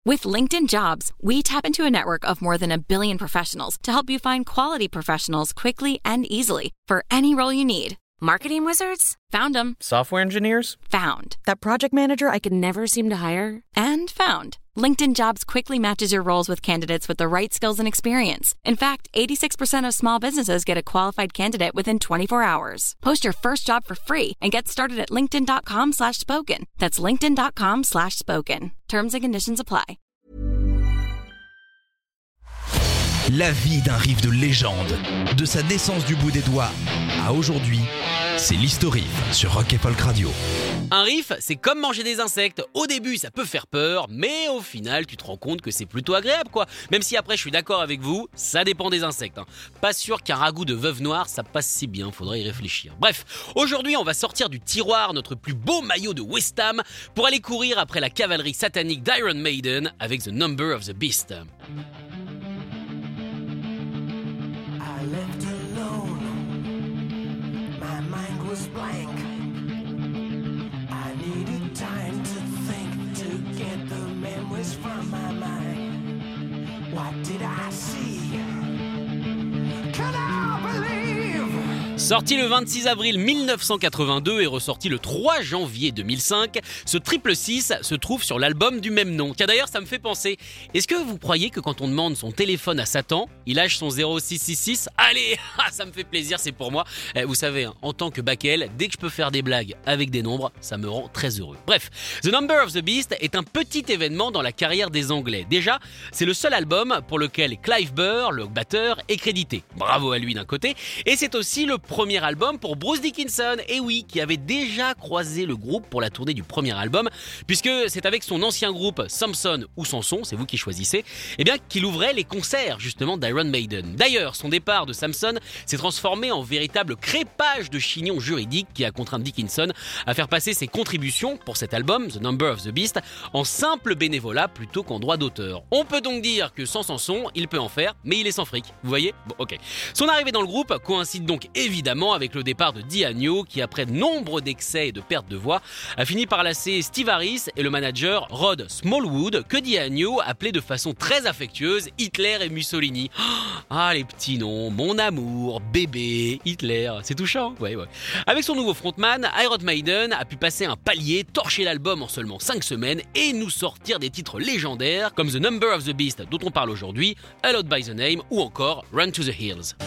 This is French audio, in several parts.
With LinkedIn Jobs, we tap into a network of more than 1 billion professionals to help you find quality professionals quickly and easily for any role you need. Marketing wizards? Found them. Software engineers? Found. That project manager I could never seem to hire? And found. LinkedIn Jobs quickly matches your roles with candidates with the right skills and experience. In fact, 86% of small businesses get a qualified candidate within 24 hours. Post your first job for free and get started at linkedin.com/spoken. That's linkedin.com/spoken. Terms and conditions apply. La vie d'un riff de légende, de sa naissance du bout des doigts à aujourd'hui, c'est l'Historiff sur Rock & Folk Radio. Un riff, c'est comme manger des insectes. Au début, ça peut faire peur, mais au final, tu te rends compte que c'est plutôt agréable, quoi. Même si après, je suis d'accord avec vous, ça dépend des insectes. Pas sûr qu'un ragoût de veuve noire, ça passe si bien, faudrait y réfléchir. Bref, aujourd'hui, on va sortir du tiroir notre plus beau maillot de West Ham pour aller courir après la cavalerie satanique d'Iron Maiden avec The Number of the Beast. Left alone, my mind was blank. I needed time to think, to get the memories from my mind. What did I see? Can I believe? Sorti le 26 avril 1982 et ressorti le 3 janvier 2005, ce triple 6 se trouve sur l'album du même nom. Car d'ailleurs, ça me fait penser, est-ce que vous croyez que quand on demande son téléphone à Satan, il lâche son 0666 ? Allez, ça me fait plaisir, c'est pour moi. Vous savez, en tant que Backel, dès que je peux faire des blagues avec des nombres, ça me rend très heureux. Bref, The Number of the Beast est un petit événement dans la carrière des Anglais. Déjà, c'est le seul album pour lequel Clive Burr, le batteur, est crédité. Bravo à lui d'un côté. Et c'est aussi le premier album pour Bruce Dickinson, et oui, qui avait déjà croisé le groupe pour la tournée du premier album, puisque c'est avec son ancien groupe Samson ou Samson, c'est vous qui choisissez, qu'il ouvrait les concerts justement d'Iron Maiden. D'ailleurs, son départ de Samson s'est transformé en véritable crépage de chignon juridique qui a contraint Dickinson à faire passer ses contributions pour cet album, The Number of the Beast, en simple bénévolat plutôt qu'en droit d'auteur. On peut donc dire que sans Samson, il peut en faire, mais il est sans fric. Vous voyez ? Bon, ok. Son arrivée dans le groupe coïncide donc évidemment avec le départ de Dee Agnew qui, après de nombreux d'excès et de pertes de voix, a fini par lasser Steve Harris et le manager Rod Smallwood, que Dee Agnew appelait de façon très affectueuse Hitler et Mussolini. Ah, les petits noms, mon amour, bébé, Hitler, c'est touchant. Ouais. Avec son nouveau frontman, Iron Maiden a pu passer un palier, torcher l'album en seulement 5 semaines et nous sortir des titres légendaires comme The Number of the Beast dont on parle aujourd'hui, Hallowed by the Name ou encore Run to the Hills.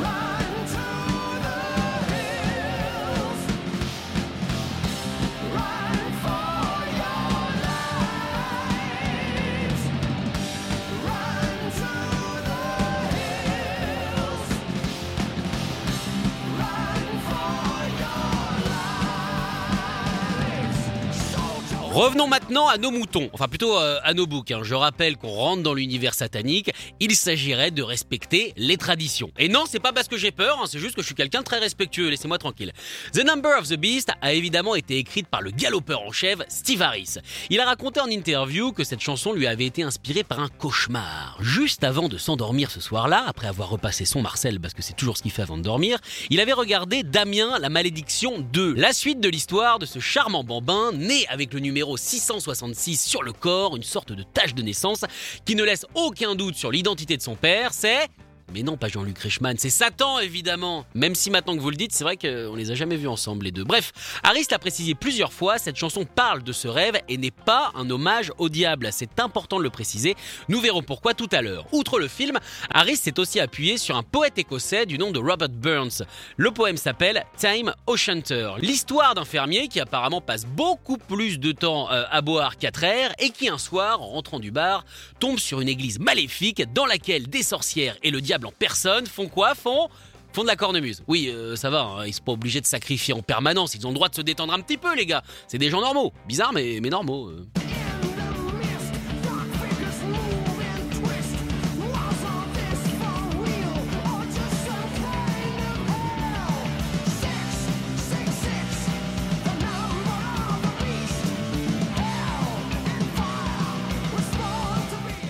Revenons maintenant à nos moutons, enfin plutôt à nos boucs. Je rappelle qu'on rentre dans l'univers satanique, il s'agirait de respecter les traditions. Et non, c'est pas parce que j'ai peur, c'est juste que je suis quelqu'un de très respectueux, laissez-moi tranquille. The Number of the Beast a évidemment été écrite par le galopeur en chèvre Steve Harris. Il a raconté en interview que cette chanson lui avait été inspirée par un cauchemar. Juste avant de s'endormir ce soir-là, après avoir repassé son Marcel, parce que c'est toujours ce qu'il fait avant de dormir, il avait regardé Damien, la malédiction 2, la suite de l'histoire de ce charmant bambin, né avec le numéro 666 sur le corps, une sorte de tache de naissance qui ne laisse aucun doute sur l'identité de son père, c'est... Mais non, pas Jean-Luc Reichmann, c'est Satan évidemment. Même si maintenant que vous le dites, c'est vrai qu'on les a jamais vus ensemble les deux. Bref, Harris l'a précisé plusieurs fois, cette chanson parle de ce rêve et n'est pas un hommage au diable. C'est important de le préciser, nous verrons pourquoi tout à l'heure. Outre le film, Harris s'est aussi appuyé sur un poète écossais du nom de Robert Burns. Le poème s'appelle Time O'Shanter, l'histoire d'un fermier qui apparemment passe beaucoup plus de temps à boire qu'à traire et qui un soir, en rentrant du bar, tombe sur une église maléfique dans laquelle des sorcières et le diable en personne font quoi ? Font de la cornemuse. Oui, ça va, ils sont pas obligés de sacrifier en permanence, ils ont le droit de se détendre un petit peu les gars. C'est des gens normaux, bizarre mais normaux.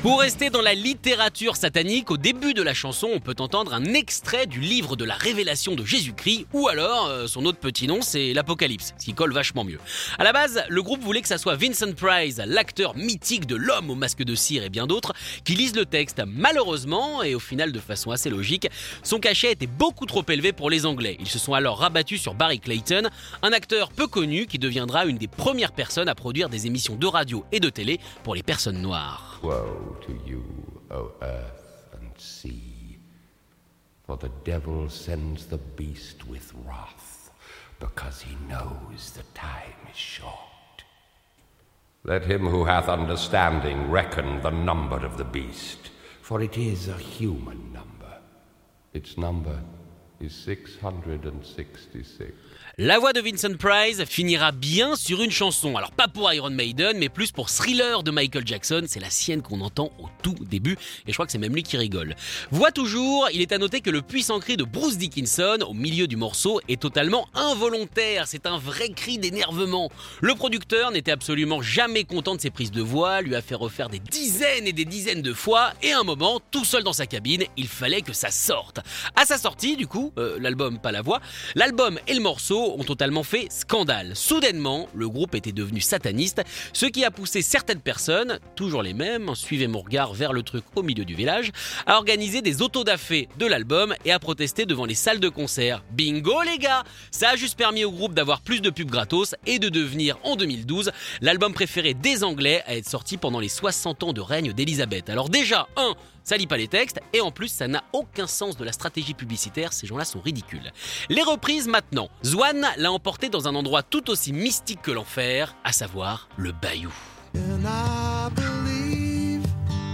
Pour rester dans la littérature satanique, au début de la chanson, on peut entendre un extrait du livre de la révélation de Jésus-Christ, ou alors, son autre petit nom, c'est l'Apocalypse, ce qui colle vachement mieux. À la base, le groupe voulait que ça soit Vincent Price, l'acteur mythique de L'Homme au masque de cire et bien d'autres, qui lise le texte. Malheureusement, et au final de façon assez logique, son cachet était beaucoup trop élevé pour les Anglais. Ils se sont alors rabattus sur Barry Clayton, un acteur peu connu qui deviendra une des premières personnes à produire des émissions de radio et de télé pour les personnes noires. Woe to you, O earth and sea, for the devil sends the beast with wrath, because he knows the time is short. Let him who hath understanding reckon the number of the beast, for it is a human number. Its number is 666. La voix de Vincent Price finira bien sur une chanson. Alors pas pour Iron Maiden, mais plus pour Thriller de Michael Jackson. C'est la sienne qu'on entend au tout début, et je crois que c'est même lui qui rigole. Voix toujours, il est à noter que le puissant cri de Bruce Dickinson au milieu du morceau est totalement involontaire. C'est un vrai cri d'énervement. Le producteur n'était absolument jamais content de ses prises de voix, lui a fait refaire des dizaines et des dizaines de fois, et à un moment, tout seul dans sa cabine, il fallait que ça sorte. À sa sortie, du coup, l'album, pas la voix, l'album et le morceau ont totalement fait scandale. Soudainement, le groupe était devenu sataniste, ce qui a poussé certaines personnes, toujours les mêmes, suivez mon regard vers le truc au milieu du village, à organiser des autodafés de l'album et à protester devant les salles de concert. Bingo les gars! Ça a juste permis au groupe d'avoir plus de pubs gratos et de devenir, en 2012, l'album préféré des Anglais à être sorti pendant les 60 ans de règne d'Elisabeth. Alors déjà, ça lit pas les textes, et en plus ça n'a aucun sens de la stratégie publicitaire, ces gens-là sont ridicules. Les reprises maintenant. Zwan l'a emporté dans un endroit tout aussi mystique que l'enfer, à savoir le Bayou. And I believe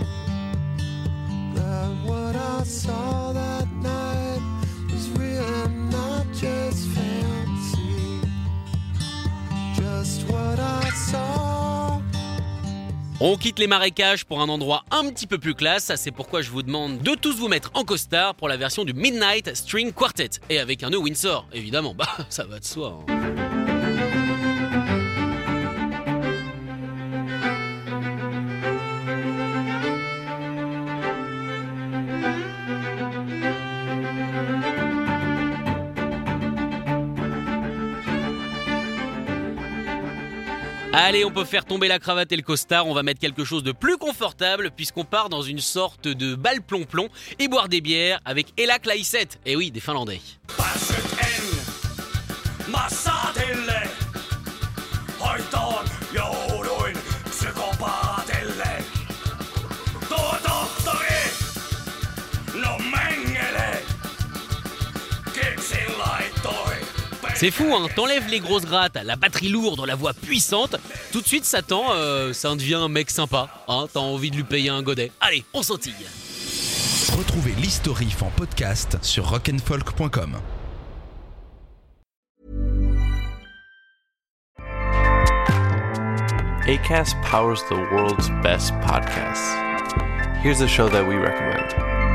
that what I saw that night was real and not just fancy. Just what I saw. On quitte les marécages pour un endroit un petit peu plus classe, c'est pourquoi je vous demande de tous vous mettre en costard pour la version du Midnight String Quartet. Et avec un nœud Windsor, évidemment, ça va de soi. Allez, on peut faire tomber la cravate et le costard, on va mettre quelque chose de plus confortable puisqu'on part dans une sorte de bal plomb-plomb et boire des bières avec Ella Klaisset. Et oui, des Finlandais. C'est fou, hein, t'enlèves les grosses grattes, la batterie lourde, la voix puissante, tout de suite ça devient un mec sympa, hein, t'as envie de lui payer un godet. Allez, on sautille. Retrouvez l'Historif en podcast sur rockandfolk.com. Acast powers the world's best podcasts. Here's a show that we recommend.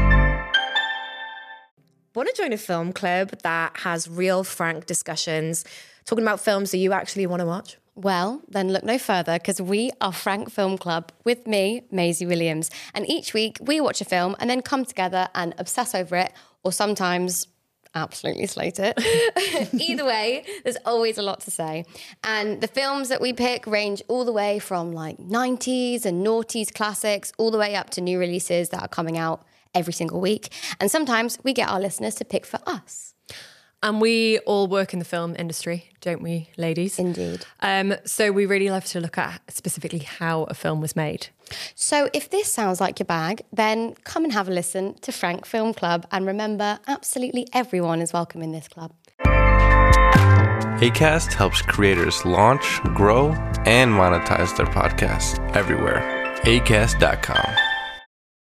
Want to join a film club that has real, frank discussions, talking about films that you actually want to watch? Well, then look no further because we are Frank Film Club with me, Maisie Williams. And each week we watch a film and then come together and obsess over it, or sometimes absolutely slate it. Either way, there's always a lot to say. And the films that we pick range all the way from like 90s and noughties classics all the way up to new releases that are coming out every single week. And sometimes we get our listeners to pick for us. And we all work in the film industry, don't we, ladies? Indeed. So we really love to look at specifically how a film was made. So if this sounds like your bag, then come and have a listen to Frank Film Club. And remember, absolutely everyone is welcome in this club. Acast helps creators launch, grow, and monetize their podcasts everywhere. Acast.com.